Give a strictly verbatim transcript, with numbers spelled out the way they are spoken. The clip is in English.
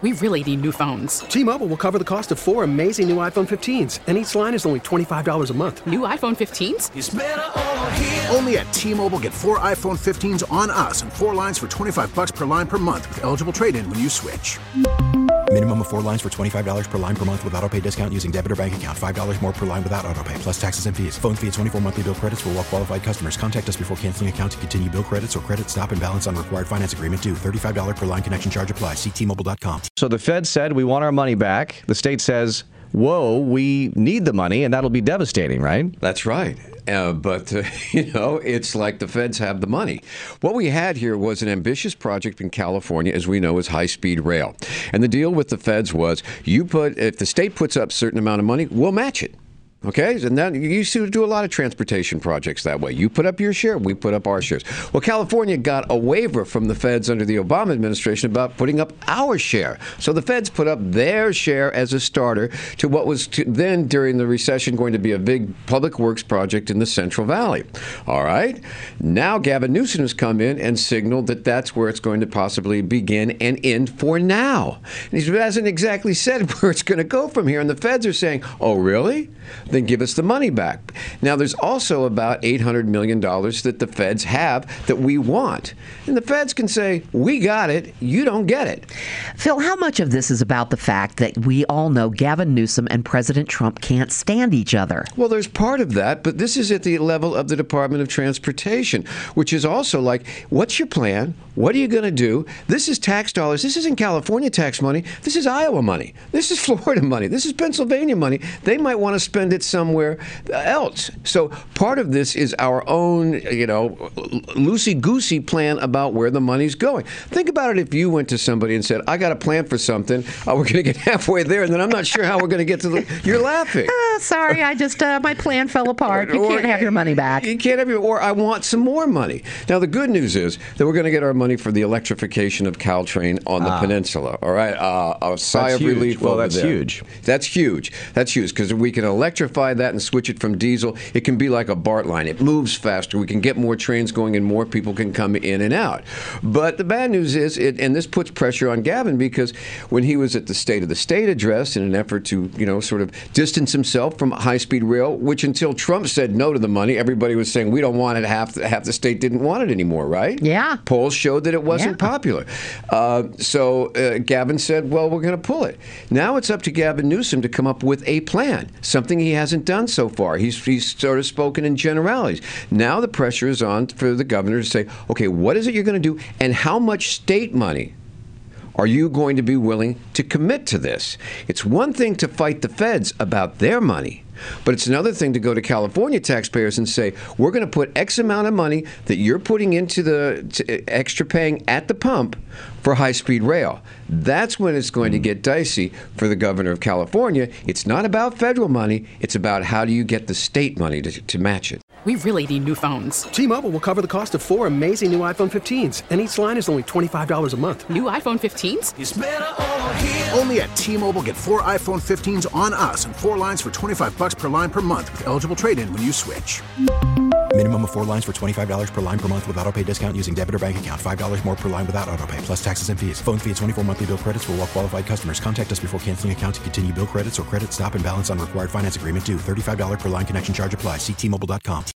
We really need new phones. T-Mobile will cover the cost of four amazing new iPhone fifteens, and each line is only twenty-five dollars a month. New iPhone fifteens? It's better over here. Only at T-Mobile, get four iPhone fifteens on us and four lines for twenty-five dollars per line per month with eligible trade-in when you switch. Minimum of four lines for twenty-five dollars per line per month with autopay discount using debit or bank account. five dollars more per line without autopay, plus taxes and fees. Phone fee at twenty-four monthly bill credits for well-qualified customers. Contact us before canceling account to continue bill credits or credit stop and balance on required finance agreement due. thirty-five dollars per line connection charge applies. See T Mobile dot com. So the Fed said we want our money back. The state says, whoa, we need the money, and that'll be devastating, right? That's right. Uh, but, uh, you know, it's like the feds have the money. What we had here was an ambitious project in California, as we know, is high-speed rail. And the deal with the feds was, you put, if the state puts up a certain amount of money, we'll match it. Okay, and that you used to do a lot of transportation projects that way. You put up your share, we put up our shares. Well, California got a waiver from the feds under the Obama administration about putting up our share. So the feds put up their share as a starter to what was to then, during the recession, going to be a big public works project in the Central Valley. All right, now Gavin Newsom has come in and signaled that that's where it's going to possibly begin and end for now. And he hasn't exactly said where it's going to go from here. And the feds are saying, oh, really? Then give us the money back. Now, there's also about eight hundred million dollars that the feds have that we want. And the feds can say, we got it, you don't get it. Phil, how much of this is about the fact that we all know Gavin Newsom and President Trump can't stand each other? Well, there's part of that, but this is at the level of the Department of Transportation, which is also like, what's your plan? What are you going to do? This is tax dollars. This isn't California tax money. This is Iowa money. This is Florida money. This is Pennsylvania money. They might want to spend it somewhere else. So part of this is our own, you know, loosey-goosey plan about where the money's going. Think about it if you went to somebody and said, I got a plan for something. Oh, we're going to get halfway there, and then I'm not sure how we're going to get to the... You're laughing. Uh, sorry, I just, uh, my plan fell apart. You or, can't have your money back. You can't have your... Or I want some more money. Now, the good news is that we're going to get our money for the electrification of Caltrain on the ah. peninsula. All right? Uh, a sigh that's of huge. relief Well, over that's there. huge. That's huge. That's huge, because we can electrify that and switch it from diesel. It can be like a BART line. It moves faster. We can get more trains going and more people can come in and out. But the bad news is, it, and this puts pressure on Gavin, because when he was at the State of the State address in an effort to, you know, sort of distance himself from high-speed rail, which until Trump said no to the money, everybody was saying, we don't want it. Half the, half the state didn't want it anymore, right? Yeah. Polls showed that it wasn't yeah. popular. Uh, so uh, Gavin said, well, we're going to pull it. Now it's up to Gavin Newsom to come up with a plan, something he hasn't done so far. He's, he's sort of spoken in generalities. Now the pressure is on for the governor to say, okay, what is it you're going to do, and how much state money are you going to be willing to commit to this? It's one thing to fight the feds about their money, but it's another thing to go to California taxpayers and say, we're going to put X amount of money that you're putting into the to extra paying at the pump for high-speed rail. That's when it's going to get dicey for the governor of California. It's not about federal money. It's about how do you get the state money to, to match it. We really need new phones. T-Mobile will cover the cost of four amazing new iPhone fifteens, and each line is only twenty-five dollars a month. New iPhone fifteens? It's better over here. Only at T-Mobile, get four iPhone fifteens on us and four lines for twenty-five dollars per line per month with eligible trade-in when you switch. Minimum of four lines for twenty-five dollars per line per month with autopay discount using debit or bank account. five dollars more per line without autopay, plus taxes and fees. Phone fee at twenty-four monthly bill credits for well-qualified customers. Contact us before canceling account to continue bill credits or credit stop and balance on required finance agreement due. thirty-five dollars per line connection charge applies. See T Mobile dot com.